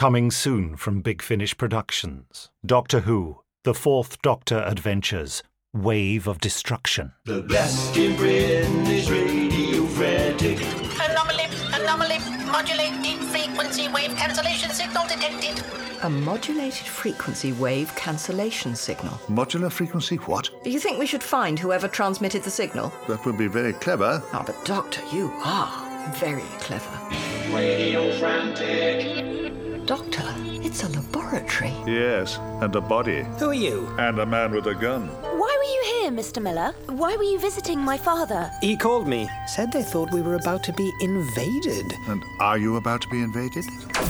Coming soon from Big Finish Productions. Doctor Who, The Fourth Doctor Adventures, Wave of Destruction. The best in Britain is Radio Frantic. Anomaly, modulated frequency wave cancellation signal detected. A modulated frequency wave cancellation signal. Modular frequency what? Do you think we should find whoever transmitted the signal? That would be very clever. Ah, but Doctor, you are very clever. Radio Frantic. Doctor, it's a laboratory. Yes, and a body. Who are you? And a man with a gun. Why were you here, Mr. Miller? Why were you visiting my father? He called me. Said they thought we were about to be invaded. And are you about to be invaded?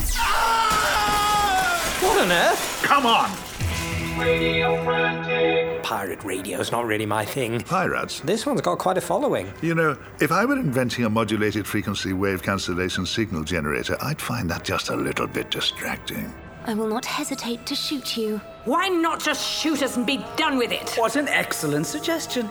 What on earth? Come on! Radio Frantic. Pirate radio's not really my thing. Pirates? This one's got quite a following. You know, if I were inventing a modulated frequency wave cancellation signal generator, I'd find that just a little bit distracting. I will not hesitate to shoot you. Why not just shoot us and be done with it? What an excellent suggestion.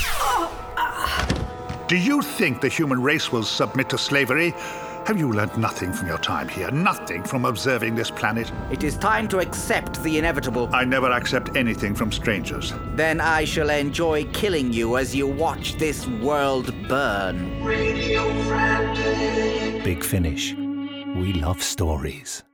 Do you think the human race will submit to slavery? Have you learned nothing from your time here? Nothing from observing this planet? It is time to accept the inevitable. I never accept anything from strangers. Then I shall enjoy killing you as you watch this world burn. Radio Frantic. Big Finish. We love stories.